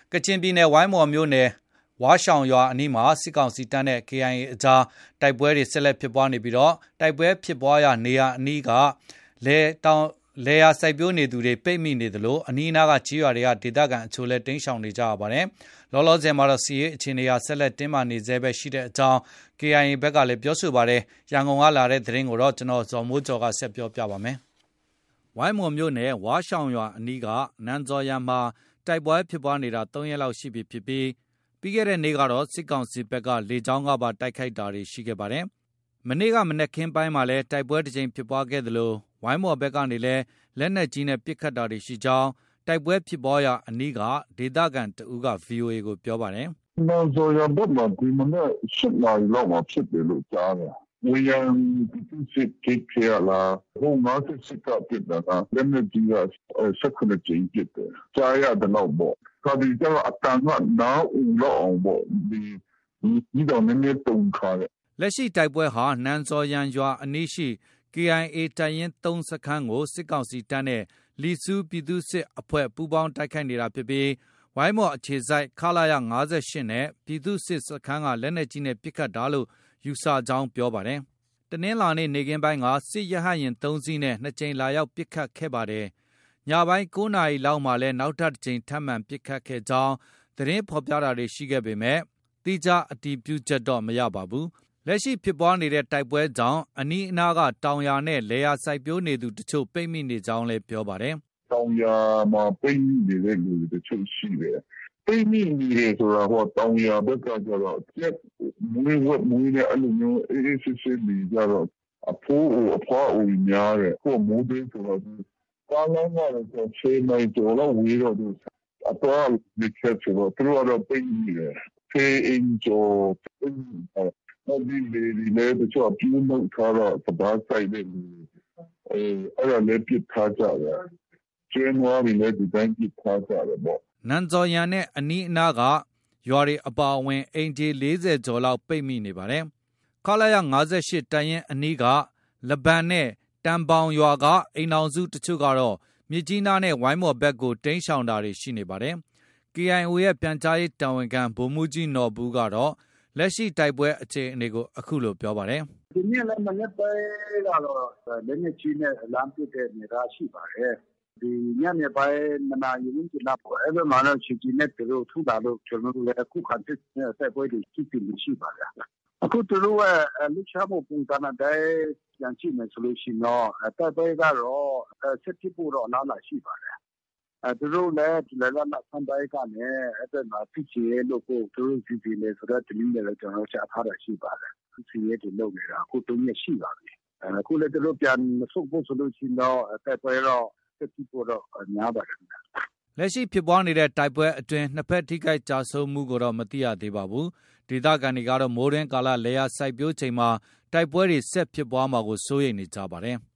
ကချင်ပြည်နယ်ဝိုင်းမော်မြို့နယ်ဝါရှောင်ရွာအနီးမှာစစ်ကောင်စီတပ်နဲ့ KIA အကြားတိုက်ပွဲတွေဆက်လက်ဖြစ်ပွားနေပြီးတိုက်ပွဲဖြစ်ပွားရာနေရာအနီးကလယ်ယာစိုက်ပျိုးနေသူတွေပိတ်မိနေသလိုအနီးအနားကကြေးရွာတွေကဒေသခံအချို့လည်းတိမ်းရှောင်နေကြရပါတယ်။လောလောဆယ်မှာတော့စီးရေးအခြေအနေဟာဆက်လက်တင်းမာနေဆဲပဲရှိတဲ့အကြောင်း KIA ဘက်ကလည်းပြောဆိုပါတယ်။ရန်ကုန်ကလာတဲ့သတင်းကိုတော့ကျွန်တော်ဇော်မိုးကျော်ကဆက်ပြောပြပါမယ်။ဝိုင်းမော်မြို့နယ်ဝါရှောင်ရွာအနီးကနန်းဇော်ရံမှာတိုက်ပွဲဖြစ်ပွားနေတာ3ရက်လောက်ရှိပြီဖြစ်ပြီးခဲ့တဲ့နေ့ကတော့စစ်ကောင်စီဘက်ကလေကြောင်းကပါတိုက်ခိုက်တာတွေရှိခဲ့ပါတယ်။မနေ့ကမနက်ခင်းပိုင်းမှာလည်းတိုက်ပွဲတစ်ကြိမ်ဖြစ်ပွားခဲ့သလိုဝိုင်းမော်ဘက်ကနေလည်းလက်နက်ကြီးနဲ့ပစ်ခတ်တာတွေရှိကြောင်းတိုက်ပွဲဖြစ်ပွားရာအနီးကဒေသခံတဦးက VOA ကိုပြောပါတယ်။နန်းဇော်ရံဘက်မှာဒီမနက်7 နာရီလောက်မှာဖြစ်တယ်လို့ကြားတယ်။ဝေယံစစ်ကိတ်ရလာဟို58ကပြစ်တာကလက်နက်ကြီးက18ကြိမ်ပြစ်တယ်။ကြားရတယ်တော့ပေါ့။ဒီကျတော့အတန်ကနားဦးလောက်အောင်ပေါ့ဒီတော့နည်းနည်းတုံခါတယ်။လက်ရှိတိုက်ပွဲဟာနန်းဇော်ရံရွာအနီးရှိ KIA တပ်ရင်း3စခန်းကိုစစ်ကောင်စီတပ်နဲ့လီဆူပြည်သူ့စစ်အဖွဲ့ပူးပေါင်းတိုက်ခိုက်နေတာဖြစ်ပြီးဝိုင်းမော်အခြေစိုက်ခလာရ58နဲ့ပြည်သူ့စစ်စခန်းကလက်နက်ကြီးနဲ့ပစ်ခတ်တာလို့ယူဆကြောင်းပြောပါတယ်။တနင်္လာနေ့နေခင်းပိုင်းကစစ်ရဟတ်ယာဉ်3စီးနဲ့2ကြိမ်လာရောက်ပစ်ခတ်ခဲ့ပါတယ်။ညပိုင်း9နာရီလောက်မှာလည်းနောက်ထပ်တစ်ကြိမ်ထပ်မံပစ်ခတ်ခဲ့ကြောင်းသတင်းဖော်ပြတာတွေရှိခဲ့ပေမဲ့တိကျအတည်ပြုချက်တော့မရပါဘူး။လက်ရှိဖြစ်ပွားနေတဲ့တိုက်ပွဲကြောင့်အနီးအနားကတောင်ယာနဲ့လယ်ယာစိုက်ပျိုးနေသူတချို့ပိတ်မိနေကြောင်းလည်းပြောပါတယ်။တောင်ယာမှာပိတ်မိနေတဲ့လူတွေတချို့ရှိတယ်။ပိတ်မိနေတယ်ဆိုတာဟောတောင်ယာဘက်ကကျတော့ကျက်မွေးတဲ့အဲ့လိုမျိုးအေးစစ်စစ်နေကြတော့အဖိုးအဖွားဦးများတယ်။ဟိုမိုးသိဆိုတော့ကားလမ်းကတော့ဆေးမိုင်ကျော်တော့ဝေးတော့သူအတော့ဒီချက်ဆိုတော့သူတို့ပိတ်မိတယ်။ဆေးအင်ဂျိုဒီလေတချို့ပြင်းလို့ထားတော့သဘာဆိုင်တဲ့လူအဲ့ဒါလည်းပြစ်ထားကြတယ်ကျွန်းဝါးပြီးလည်းဒီတိုင်းပြစ်ထားကြတယ်ပေါ့နန်းဇော်ရံနဲ့အနီးအနားကရွာတွေအပါအဝင်အိမ်ခြေ40ကျော်လောက်ပိတ်မိနေပါတယ်ခလာရ58တန်ရင်အနီးကလဘန်နဲ့တန်ပေါင်ရွာကအိမ်အောင်စုတချို့ကတော့မြစ်ကြီးနားနဲ့ဝိုင်းမော်ဘက်ကိုတိမ်းရှောင်တာတွေရှိနေပါတယ် KIO ရဲ့ပြန်ကြားရေးတာဝန်ခံဗိုလ်မှူးကြီးနော်ဘူးကတော့လက်ရှိတိုက်ပွဲအခြေအနေကိုအခုလိုပြောပါတယ်။ဒီနေ့လည်းမနေ့ပိုင်းကတော့လက်နက်ကြီးနဲ့လမ်းပစ်တဲ့နေရာရှိပါတယ်။ဒီညနေပိုင်း2 နာရီဝန်းကျင်လောက်အဲ့ဒီမှာတော့ချင်းနဲ့သူတို့ထူတာလို့ကျွန်တော်တို့လည်းအခုခံတဲ့တိုက်ပွဲတွေရှိပါတယ်။အခုသူတို့ရဲ့လူချမှုပုံစံတိုင်းပြန်ကြည့်မယ်ဆိုလို့ရှိရင်တော့တိုက်ပွဲကတော့ဆက်ဖြစ်ဖို့တော့နားလာရှိပါတယ်။သူတို့လည်းဒီလည်းလက်ဆန်းတိုင်းကနေအဲ့ဒါမှဖြစ်ချေလို့ကိုသူတို့စီစီလေဆိုတော့ဒီနေ့လည်းကျွန်တော်ကြားထားတာရှိပါတယ်။စီရဲတွေလုပ်နေတာအခု3ရက်ရှိပါပြီ။အခုလည်းသူတို့ပြန်ဆုတ်ဖို့ဆိုလို့ရှိရင်တော့တိုက်ပွဲတော့ဆက်ဖြစ်ဖို့တော့များပါတယ်။လက်ရှိဖြစ်ပွားနေတဲ့တိုက်ပွဲအတွင်းနှစ်ဖက်ထိခိုက်ကြဆုံးမှုကိုတော့မသိရသေးပါဘူး။ဒေသခံတွေကတော့မိုးရင်းကာလလေယာစိုက်ပျိုးချိန်မှာတိုက်ပွဲတွေဆက်ဖြစ်ပွားမှာကိုစိုးရိမ်နေကြပါတယ်။